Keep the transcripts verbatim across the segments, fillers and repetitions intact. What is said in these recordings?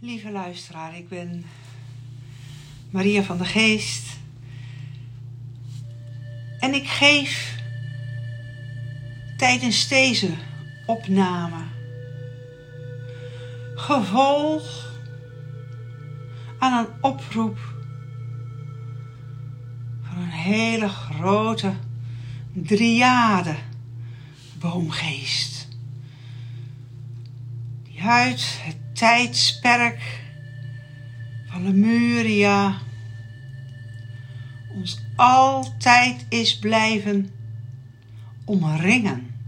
Lieve luisteraar, ik ben Maria van der Geest en ik geef tijdens deze opname gevolg aan een oproep van een hele grote driade boomgeest die uit het tijdsperk van Lemuria ons altijd is blijven omringen.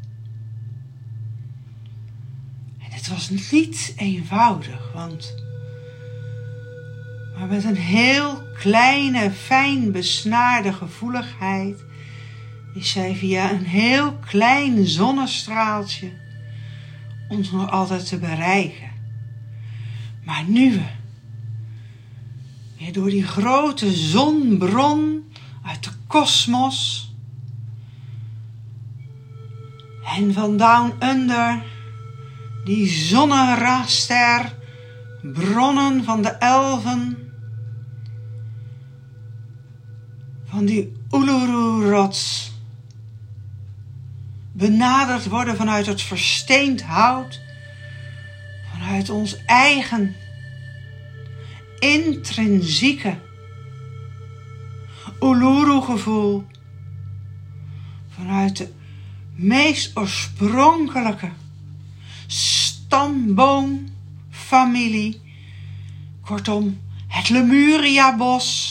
En het was niet eenvoudig, want maar met een heel kleine, fijn besnaarde gevoeligheid is zij via een heel klein zonnestraaltje ons nog altijd te bereiken. Maar nu we weer door die grote zonbron uit de kosmos en van down under die zonneraster bronnen van de elfen van die Uluru-rots benaderd worden vanuit het versteend hout, vanuit ons eigen intrinsieke Uluru-gevoel, vanuit de meest oorspronkelijke stamboomfamilie, kortom het Lemuria-bos.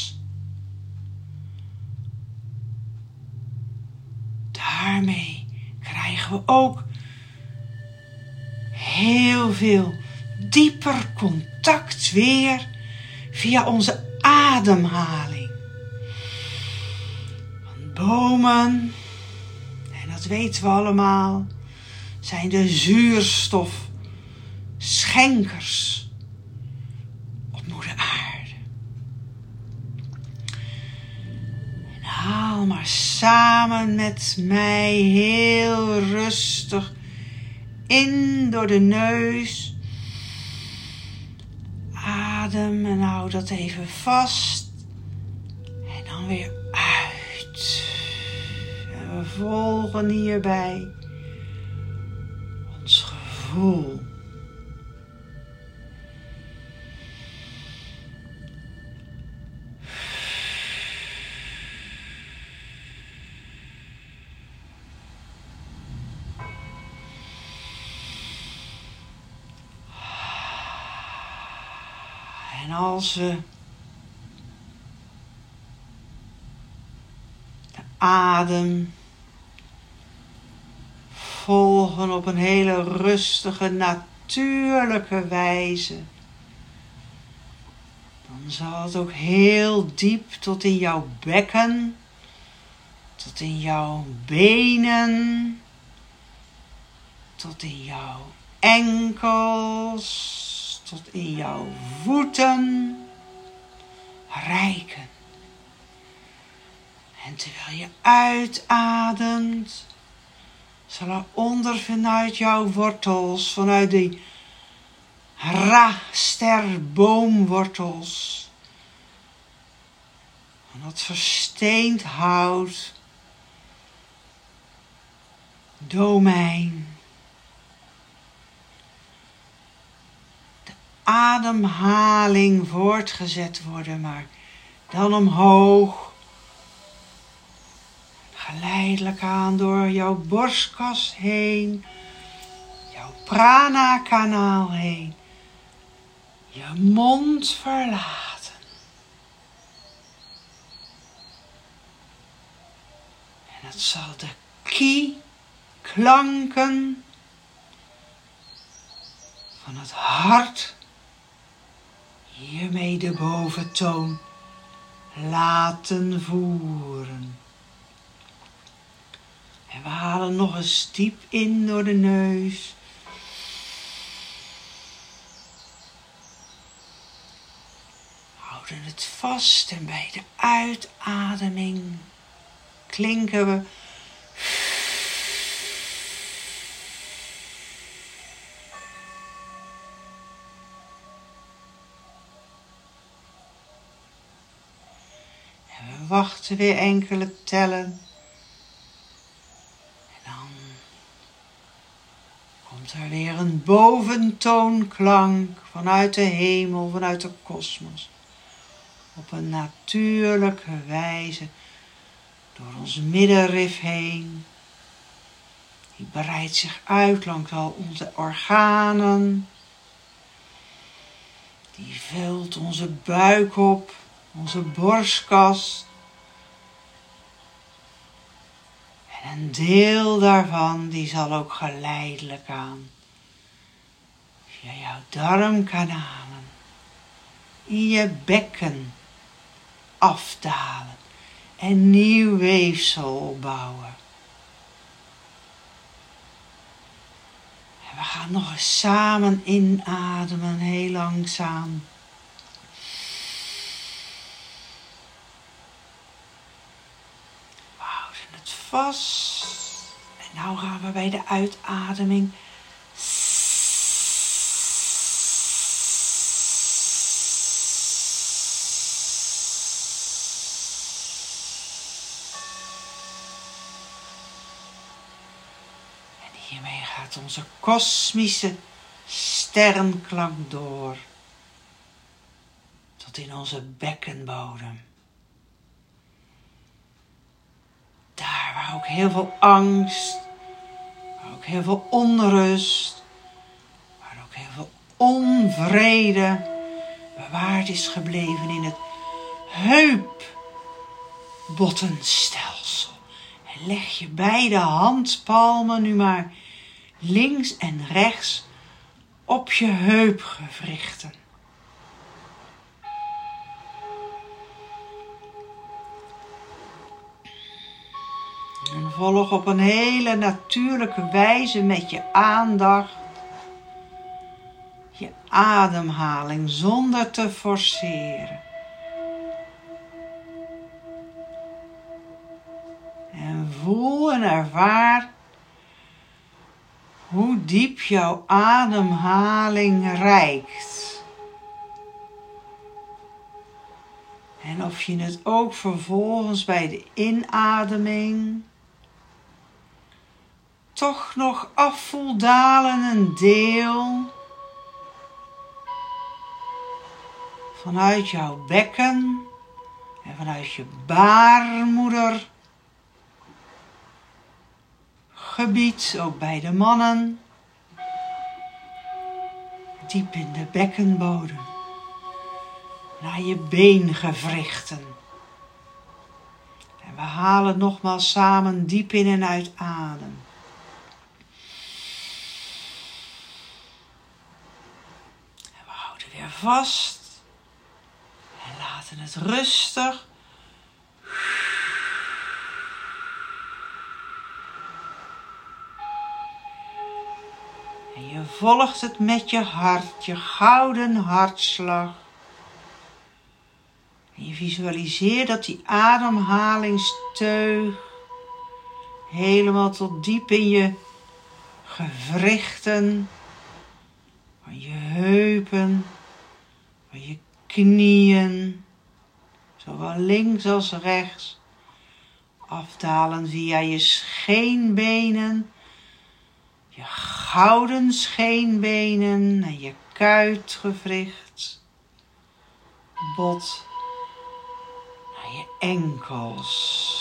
Daarmee krijgen we ook heel veel dieper contact weer via onze ademhaling. Want bomen, en dat weten we allemaal, zijn de zuurstofschenkers op moeder aarde. En haal maar samen met mij heel rustig in door de neus. Adem en hou dat even vast. En dan weer uit. En we volgen hierbij ons gevoel. En als we de adem volgen op een hele rustige, natuurlijke wijze, dan zal het ook heel diep tot in jouw bekken, tot in jouw benen, tot in jouw enkels, tot in jouw voeten reiken. En terwijl je uitademt, zal er onder vanuit jouw wortels, vanuit die ra-sterboomwortels, van dat versteend hout, domein, ademhaling voortgezet worden, maar dan omhoog. Geleidelijk aan door jouw borstkas heen, jouw prana-kanaal heen, je mond verlaten. En het zal de ki-klanken van het hart hiermee de boventoon laten voeren. En we halen nog eens diep in door de neus. Houden het vast en bij de uitademing klinken we wachten weer enkele tellen. En dan komt er weer een boventoonklank vanuit de hemel, vanuit de kosmos. Op een natuurlijke wijze door ons middenrif heen. Die breidt zich uit langs al onze organen. Die vult onze buik op, onze borstkas. En een deel daarvan die zal ook geleidelijk aan via jouw darmkanalen in je bekken afdalen en nieuw weefsel opbouwen. En we gaan nog eens samen inademen, heel langzaam. We houden het vast. En nu gaan we bij de uitademing hiermee gaat onze kosmische sterrenklank door tot in onze bekkenbodem. Daar waar ook heel veel angst, waar ook heel veel onrust, waar ook heel veel onvrede bewaard is gebleven in het heupbottenstelsel. En leg je beide handpalmen nu maar links en rechts op je heupgewrichten. En volg op een hele natuurlijke wijze met je aandacht je ademhaling zonder te forceren. En voel en ervaar hoe diep jouw ademhaling reikt. En of je het ook vervolgens bij de inademing toch nog af voelt dalen een deel vanuit jouw bekken en vanuit je baarmoeder. Gebied, ook bij de mannen, diep in de bekkenbodem, naar je beengewrichten. En we halen nogmaals samen diep in en uit adem. En we houden weer vast en laten het rustig en je volgt het met je hart, je gouden hartslag. En je visualiseert dat die ademhalingsteug helemaal tot diep in je gewrichten, van je heupen, van je knieën, zowel links als rechts, afdalen via je scheenbenen, je gouden scheenbenen en je kuitgewricht, bot, naar je enkels.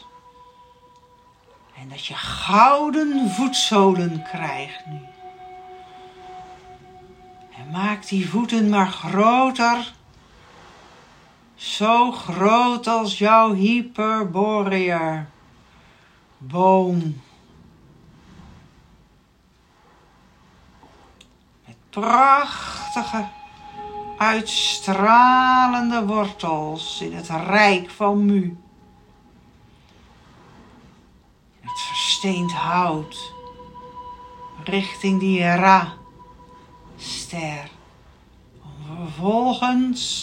En dat je gouden voetzolen krijgt nu. En maak die voeten maar groter. Zo groot als jouw Hyperboreer boom. Met prachtige, uitstralende wortels in het rijk van Mu. Het versteend hout, richting die Ra-ster, om vervolgens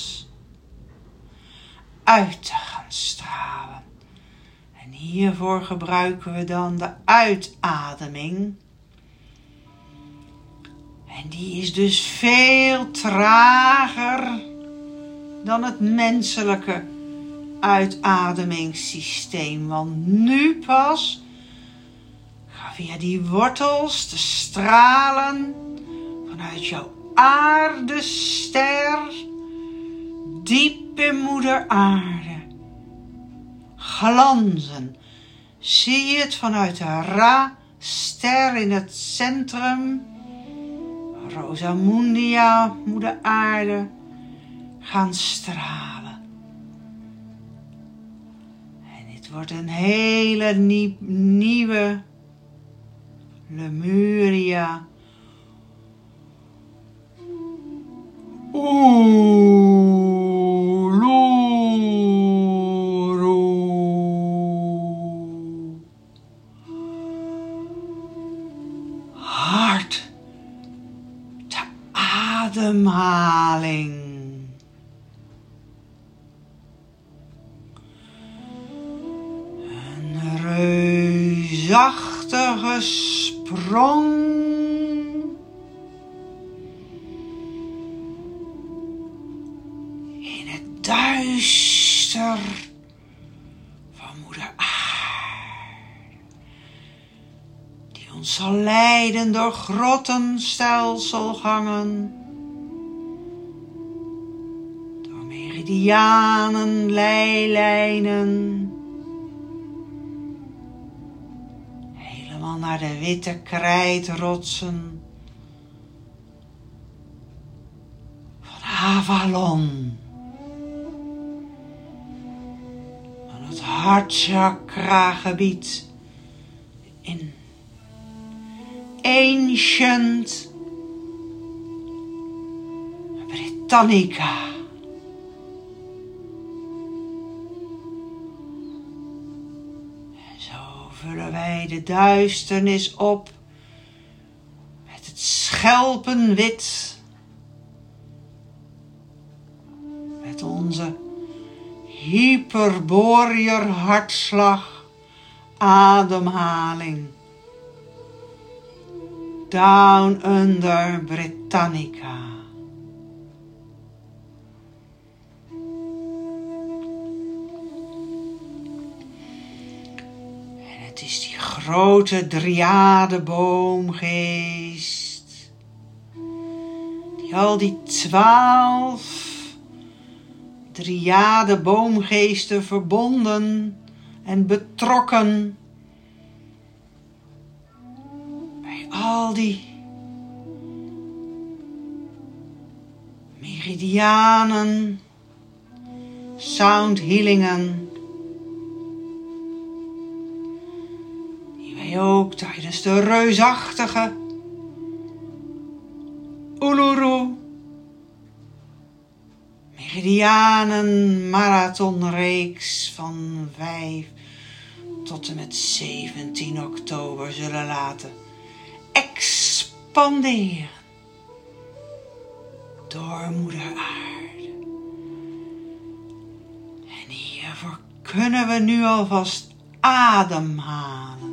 uit te gaan stralen. En hiervoor gebruiken we dan de uitademing. En die is dus veel trager dan het menselijke uitademingssysteem. Want nu pas gaan via die wortels de stralen vanuit jouw aardester diep in moeder aarde glanzen. Zie je het vanuit de Ra-ster in het centrum, Rosamundia, moeder aarde, gaan stralen. En dit wordt een hele nie- nieuwe Lemuria. Oeh, hart, de ademhaling. Een reusachtige sprong. Duister van moeder aarde, die ons zal leiden door grottenstelselgangen, door meridianen, leilijnen, helemaal naar de witte krijtrotsen van Avalon. Het hartchakra gebied in Ancient Britannica. En zo vullen wij de duisternis op met het schelpenwit, met onze Hyperboreër hartslag, ademhaling. Down under Britannica. En het is die grote driadeboomgeest die al die twaalf driade boomgeesten verbonden en betrokken bij al die meridianen, soundhealingen, die wij ook tijdens de reusachtige Uluru Meridianen marathonreeks van vijf tot en met zeventien oktober zullen laten expanderen door moeder aarde. En hiervoor kunnen we nu alvast ademhalen.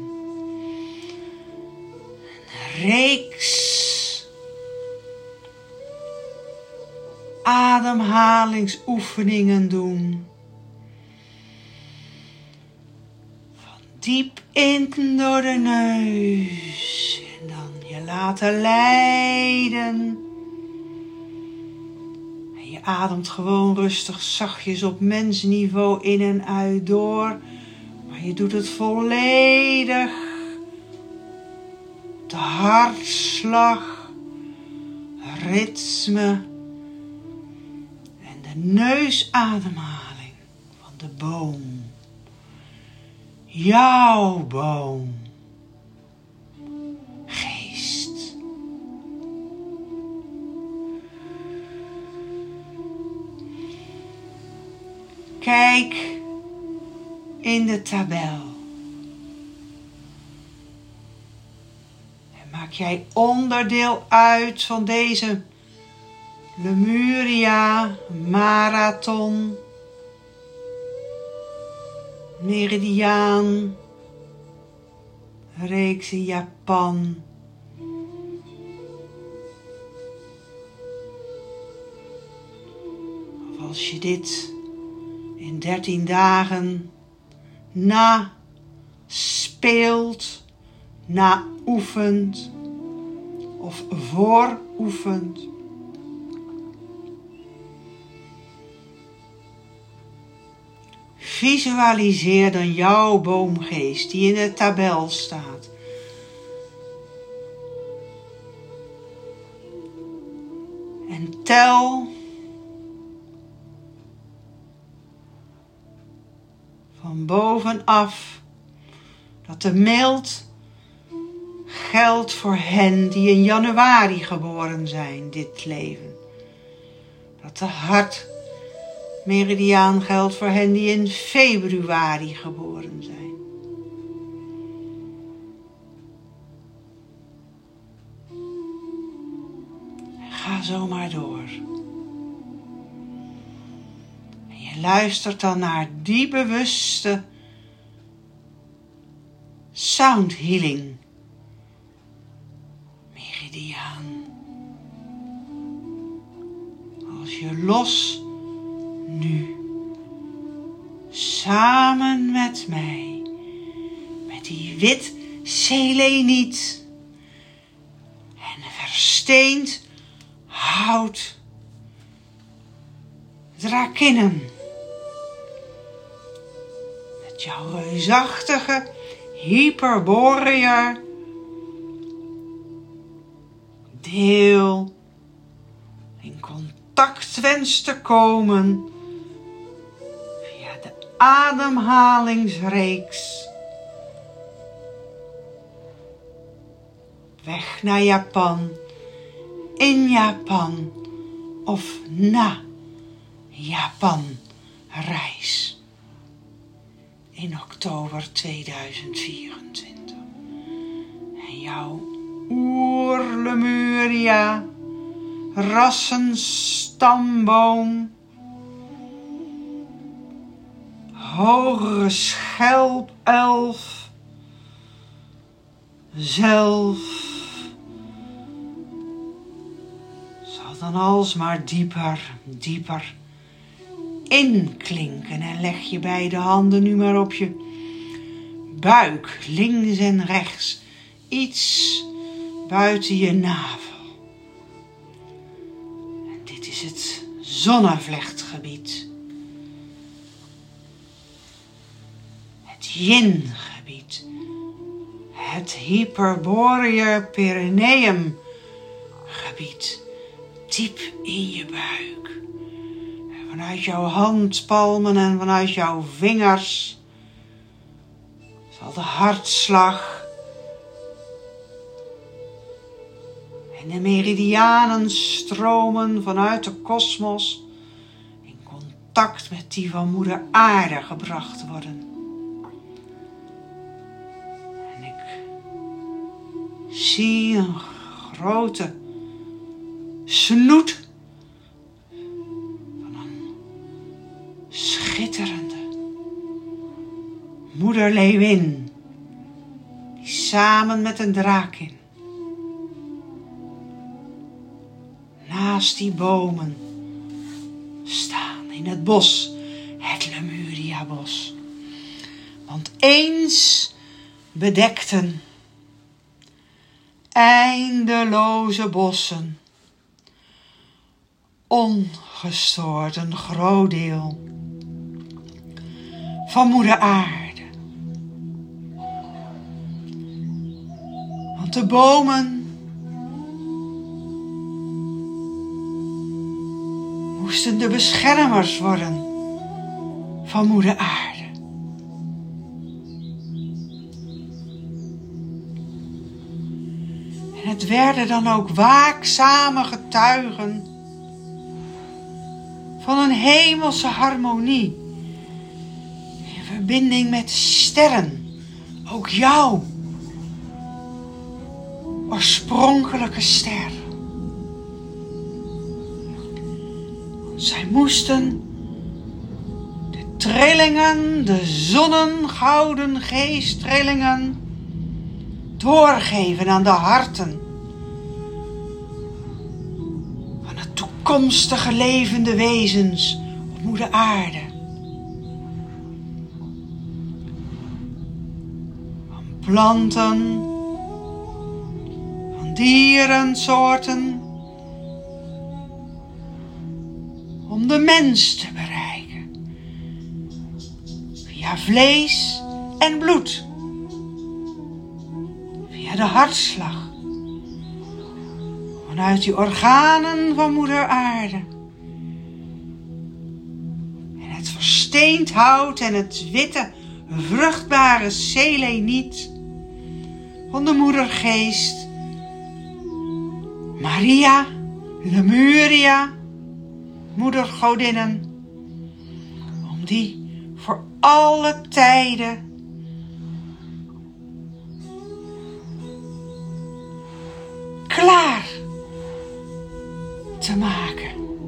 Een reeks ademhalingsoefeningen doen. Van diep in door de neus en dan je laten leiden. En je ademt gewoon rustig zachtjes op mensniveau in en uit door. Maar je doet het volledig. De hartslag, ritme. Neusademhaling van de boom. Jouw boom. Geest. Kijk in de tabel. En maak jij onderdeel uit van deze Lemuria Marathon Meridiaan reeks in Japan. Of als je dit in dertien dagen na speelt, na oefent of voor oefent. Visualiseer dan jouw boomgeest die in de tabel staat. En tel van bovenaf dat de mild geldt voor hen die in januari geboren zijn, dit leven. Dat de hartmeridiaan geldt voor hen die in februari geboren zijn. En ga zo maar door. En je luistert dan naar die bewuste sound healing meridiaan. Als je los nu samen met mij, met die wit seleniet en versteend hout drakinnen, met jouw reusachtige Hyperboreër deel in contact wenst te komen via de ademhalingsreeks weg naar Japan, in Japan of na Japan reis in oktober tweeduizend vierentwintig. En jouw Oer-Lemuria rassenstamboom, hogere schelpelf zelf zal dan alsmaar dieper, dieper inklinken. En leg je beide handen nu maar op je buik, links en rechts, iets buiten je navel. En dit is het zonnevlechtgebied, het yin-gebied, het Hyperboreër Perineum gebied, diep in je buik. En vanuit jouw handpalmen en vanuit jouw vingers zal de hartslag en de meridianen stromen vanuit de kosmos in contact met die van Moeder Aarde gebracht worden. En ik zie een grote snoet van een schitterende moederleeuwin die samen met een draakin naast die bomen staan in het bos, het Lemuria-bos. Want eens bedekten eindeloze bossen ongestoord een groot deel van Moeder Aarde. Want de bomen moesten de beschermers worden van Moeder Aarde. En het werden dan ook waakzame getuigen van een hemelse harmonie in verbinding met sterren, ook jouw oorspronkelijke ster. Zij moesten de trillingen, de zonnengouden geesttrillingen doorgeven aan de harten van de toekomstige levende wezens op Moeder Aarde. planten, van dierensoorten, om de mens te bereiken, via vlees en bloed, via de hartslag, vanuit die organen van moeder aarde. En het versteend hout en het witte, vruchtbare seleniet van de moedergeest, Maria, Lemuria, moedergodinnen, om die voor alle tijden klaar te maken.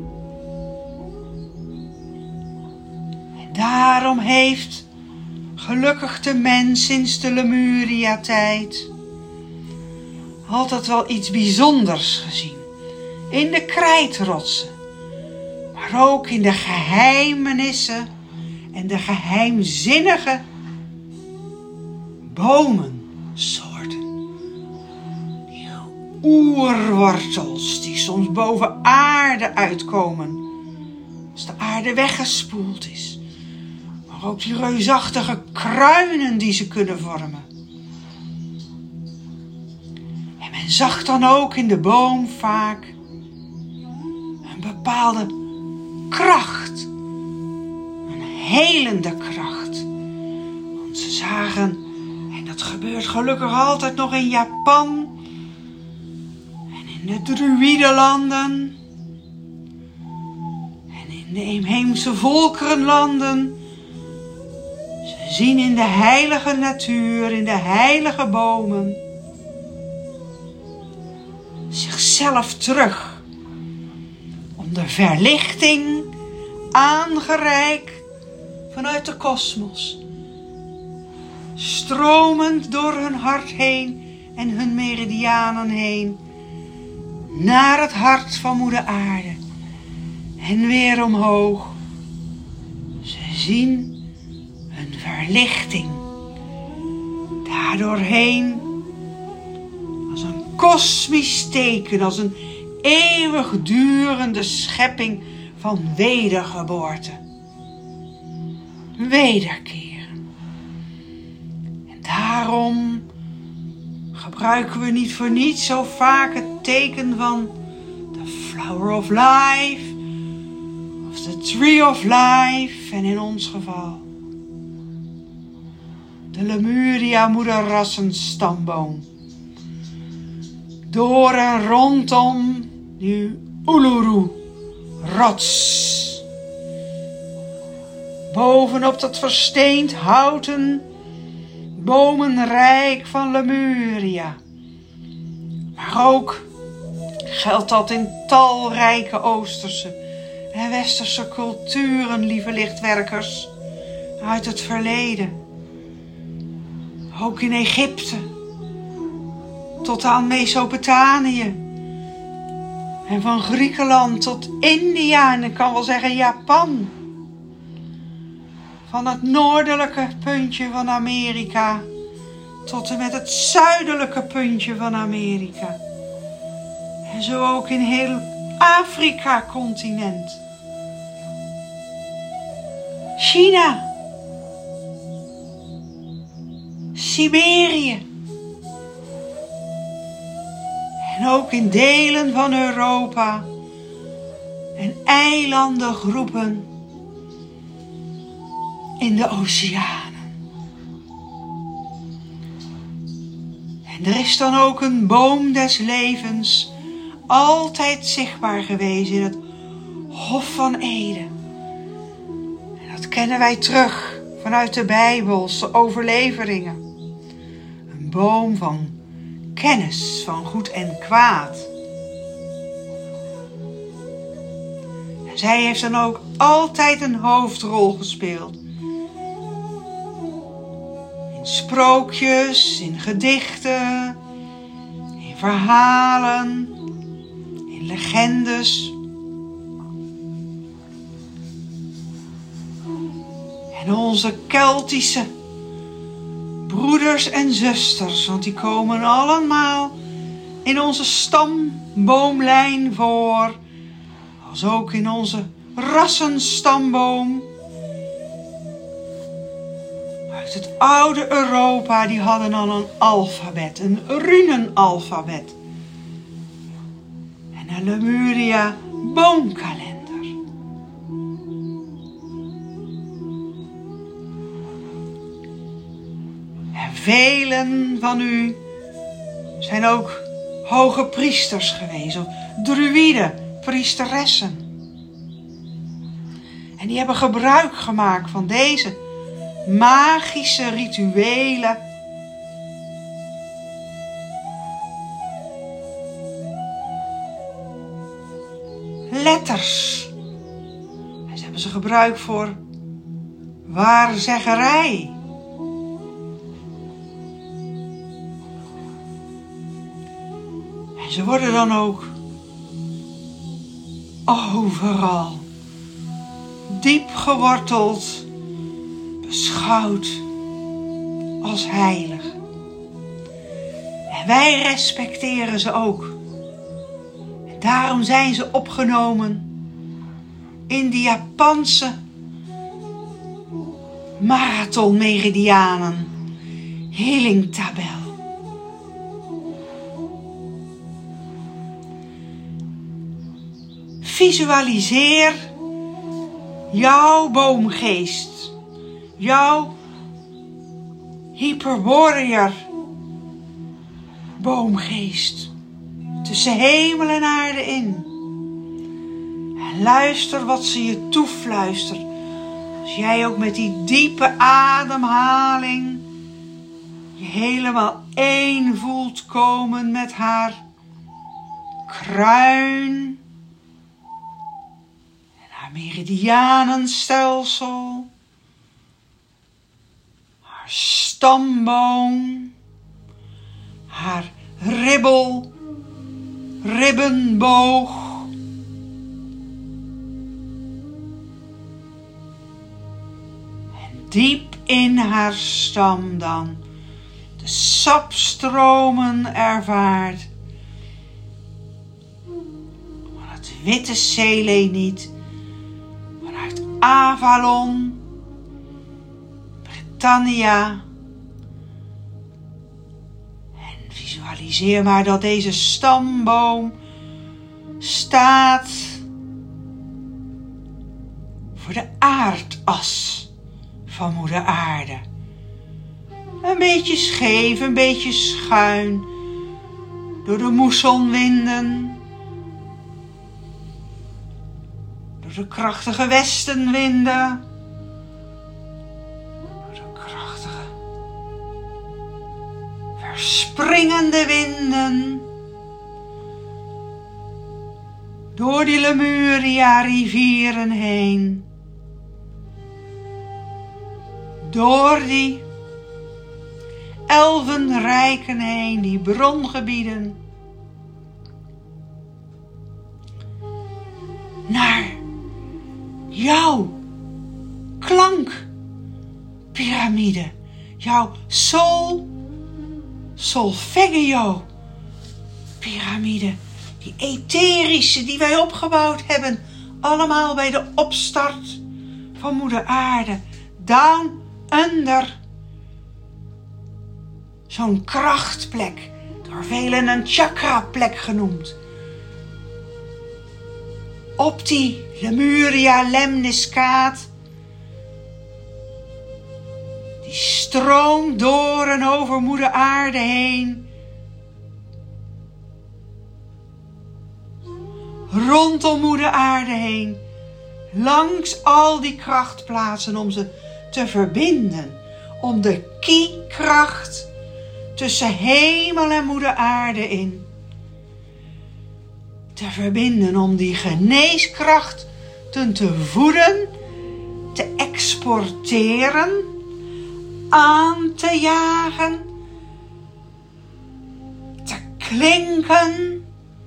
En daarom heeft gelukkig de mens sinds de Lemuria-tijd altijd wel iets bijzonders gezien. In de krijtrotsen, maar ook in de geheimenissen en de geheimzinnige bomensoorten. Die oerwortels die soms boven aarde uitkomen als de aarde weggespoeld is. Maar ook die reusachtige kruinen die ze kunnen vormen. En men zag dan ook in de boom vaak een bepaalde kracht. Een helende kracht. Want ze zagen, en dat gebeurt gelukkig altijd nog in Japan en in de Druidenlanden en in de inheemse volkerenlanden. Ze zien in de heilige natuur, in de heilige bomen, zichzelf terug om de verlichting aangereikt vanuit de kosmos, stromend door hun hart heen en hun meridianen heen, naar het hart van moeder aarde en weer omhoog. Ze zien een verlichting daardoorheen als een kosmisch teken, als een eeuwigdurende schepping van wedergeboorte. Wederkeren. En daarom gebruiken we niet voor niets zo vaak het teken van the flower of life of the tree of life en in ons geval de Lemuria moederrassen stamboom. Door en rondom die Uluru rots. Bovenop dat versteend houten bomenrijk van Lemuria. Maar ook geldt dat in talrijke Oosterse en Westerse culturen, lieve lichtwerkers, uit het verleden. Ook in Egypte, tot aan Mesopotamië. En van Griekenland tot India en ik kan wel zeggen Japan. Van het noordelijke puntje van Amerika tot en met het zuidelijke puntje van Amerika. En zo ook in heel Afrika-continent. China. Siberië. En ook in delen van Europa en eilandengroepen in de oceanen. En er is dan ook een boom des levens altijd zichtbaar geweest in het Hof van Eden. En dat kennen wij terug vanuit de Bijbelse overleveringen. Een boom van kennis van goed en kwaad. En zij heeft dan ook altijd een hoofdrol gespeeld. In sprookjes, in gedichten, in verhalen, in legendes. En onze Keltische broeders en zusters, want die komen allemaal in onze stamboomlijn voor, als ook in onze rassenstamboom. Uit het oude Europa, die hadden al een alfabet, een runenalfabet. En een Lemuria boomkalender. En velen van u zijn ook hoge priesters geweest, of druïden, priesteressen. En die hebben gebruik gemaakt van deze magische rituelen. Letters. En ze hebben ze gebruikt voor waarzeggerij. En ze worden dan ook overal diep geworteld beschouwd als heilig. En wij respecteren ze ook. En daarom zijn ze opgenomen in de Japanse marathonmeridianen healingtabel. Visualiseer jouw boomgeest, jouw hyperwarrior boomgeest tussen hemel en aarde in. En luister wat ze je toefluistert. Als jij ook met die diepe ademhaling je helemaal één voelt komen met haar kruin. Meridianenstelsel, haar stamboom, haar ribbel, ribbenboog. En diep in haar stam dan de sapstromen ervaart van het witte seleniet. Avalon, Britannia. En visualiseer maar dat deze stamboom staat voor de aardas van moeder aarde. Een beetje scheef, een beetje schuin, door de moessonwinden. De krachtige westenwinden. De krachtige verspringende winden. Door die Lemuria rivieren heen. Door die elfenrijken heen, die brongebieden. Naar jouw klankpyramide, jouw sol, solfeggio piramide, die etherische die wij opgebouwd hebben, allemaal bij de opstart van moeder aarde, down under, zo'n krachtplek, door velen een chakraplek genoemd. Op die Lemuria lemniscaat, die stroomt door en over moeder aarde heen, rondom moeder aarde heen, langs al die krachtplaatsen om ze te verbinden, om de ki-kracht tussen hemel en moeder aarde in te verbinden, om die geneeskrachten te voeden, te exporteren, aan te jagen, te klinken,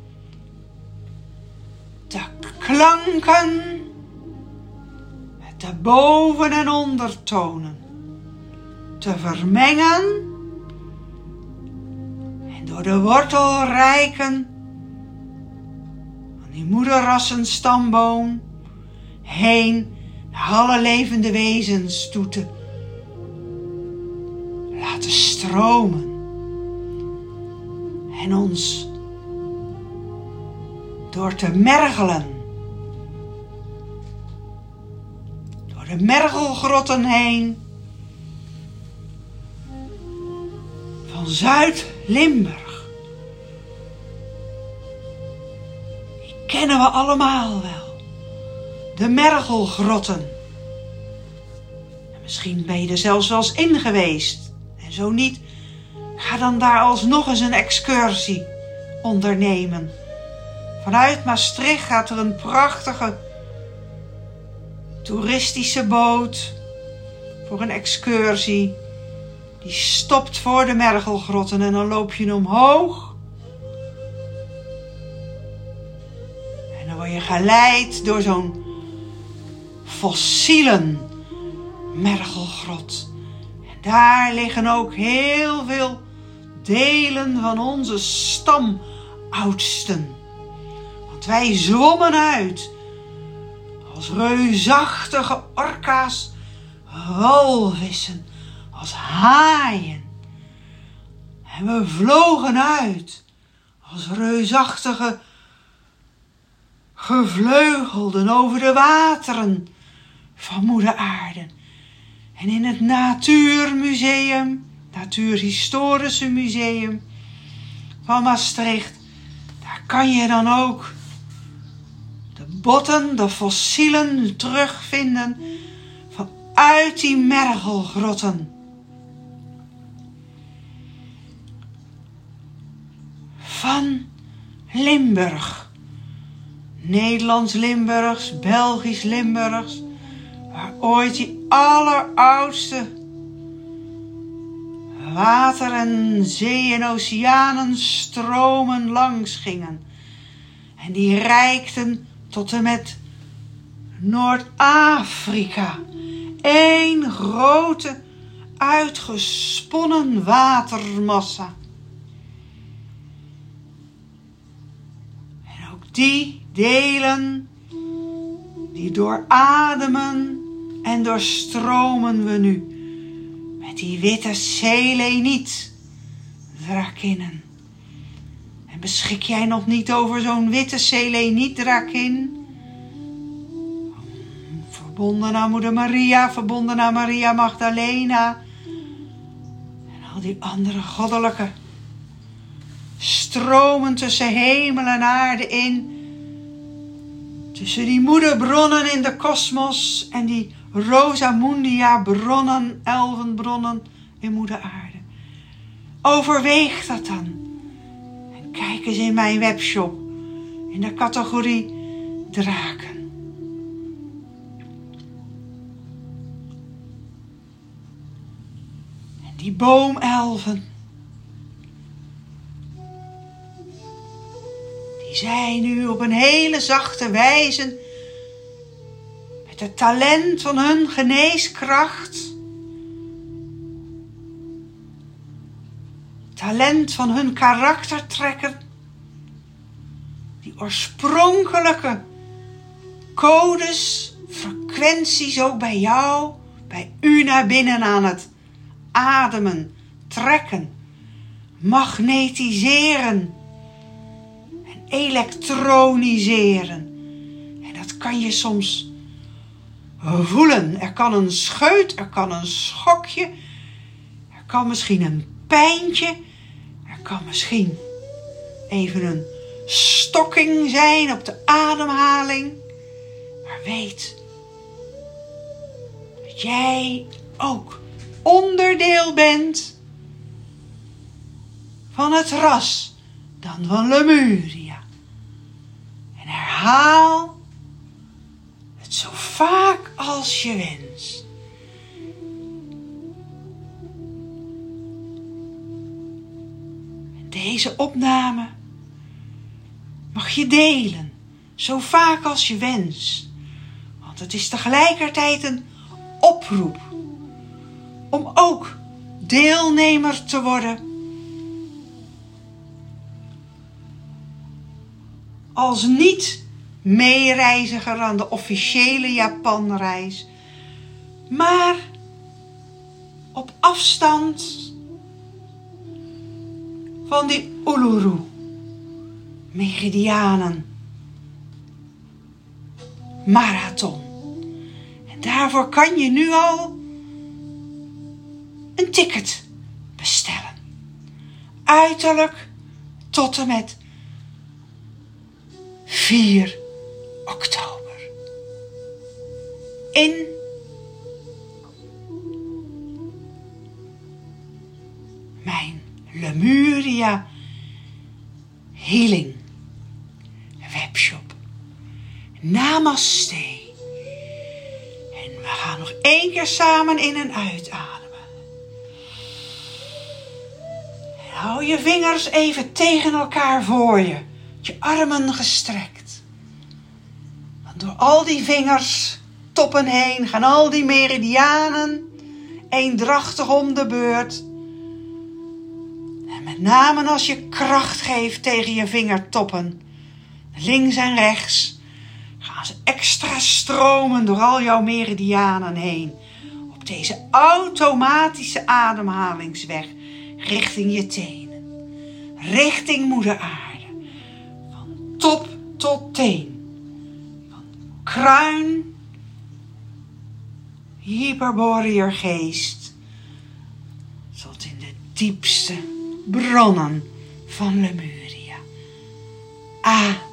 te klanken, met de boven- en ondertonen te vermengen en door de wortelrijken van die moederrassenstamboom heen naar alle levende wezens toe te laten stromen en ons door te mergelen, door de mergelgrotten heen van Zuid-Limburg. Die kennen we allemaal wel, de mergelgrotten. En misschien ben je er zelfs wel eens in geweest. En zo niet, ga dan daar alsnog eens een excursie ondernemen. Vanuit Maastricht gaat er een prachtige toeristische boot voor een excursie. Die stopt voor de mergelgrotten en dan loop je omhoog. En dan word je geleid door zo'n fossielen mergelgrot. En daar liggen ook heel veel delen van onze stamoudsten. Want wij zwommen uit als reusachtige orka's, walvissen, als haaien. En we vlogen uit als reusachtige gevleugelden over de wateren van moeder aarde. En in het Natuurmuseum, Natuurhistorische Museum van Maastricht, daar kan je dan ook de botten, de fossielen terugvinden vanuit die mergelgrotten. Van Limburg, Nederlands-Limburgs, Belgisch-Limburgs, waar ooit die alleroudste water en zee en oceanen stromen langs gingen. En die reikten tot en met Noord-Afrika. Eén grote uitgesponnen watermassa. En ook die delen, die doorademen en doorstromen we nu met die witte seleniet drakinnen. En beschik jij nog niet over zo'n witte seleniet drakin? Verbonden aan moeder Maria, verbonden aan Maria Magdalena en al die andere goddelijke stromen tussen hemel en aarde in. Tussen die moederbronnen in de kosmos en die Rosamundia bronnen, elfenbronnen in moeder aarde. Overweeg dat dan. En kijk eens in mijn webshop in de categorie draken. En die boomelfen, die zijn nu op een hele zachte wijze met het talent van hun geneeskracht, talent van hun karaktertrekken, die oorspronkelijke codes, frequenties ook bij jou, bij u naar binnen aan het ademen, trekken, magnetiseren en elektroniseren. En dat kan je soms voelen. Er kan een scheut, er kan een schokje, er kan misschien een pijntje, er kan misschien even een stokking zijn op de ademhaling. Maar weet dat jij ook onderdeel bent van het ras dan van Lemuria. En herhaal het zo vaak als je wenst. En deze opname mag je delen, zo vaak als je wenst. Want het is tegelijkertijd een oproep om ook deelnemer te worden. Als niet meereiziger aan de officiële Japanreis, maar op afstand van die Uluru Meridianen Marathon. En daarvoor kan je nu al een ticket bestellen. Uiterlijk tot en met vier oktober. In mijn Lemuria Healing webshop. Namaste. En we gaan nog één keer samen in en uitademen. En hou je vingers even tegen elkaar voor je. Je armen gestrekt. Want door al die vingers toppen heen gaan al die meridianen eendrachtig om de beurt. En met name als je kracht geeft tegen je vingertoppen, links en rechts, gaan ze extra stromen door al jouw meridianen heen. Op deze automatische ademhalingsweg richting je tenen. Richting moeder aarde. Van top tot teen. Van kruin, hyperboreër geest, tot in de diepste bronnen van Lemuria. Ah.